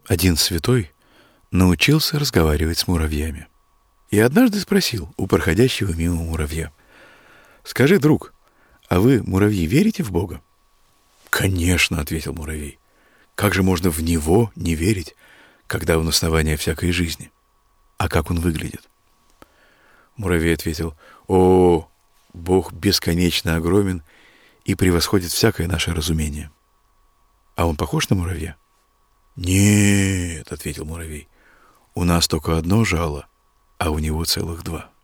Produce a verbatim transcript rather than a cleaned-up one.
Один святой научился разговаривать с муравьями. И однажды спросил у проходящего мимо муравья: «Скажи, друг, а вы, муравьи, верите в Бога?» «Конечно», — ответил муравей. «Как же можно в Него не верить, когда Он основание всякой жизни? А как Он выглядит?» Муравей ответил: «О, Бог бесконечно огромен и превосходит всякое наше разумение». «А Он похож на муравья?» «Нет», — ответил муравей, — «у нас только одно жало, а у него целых два».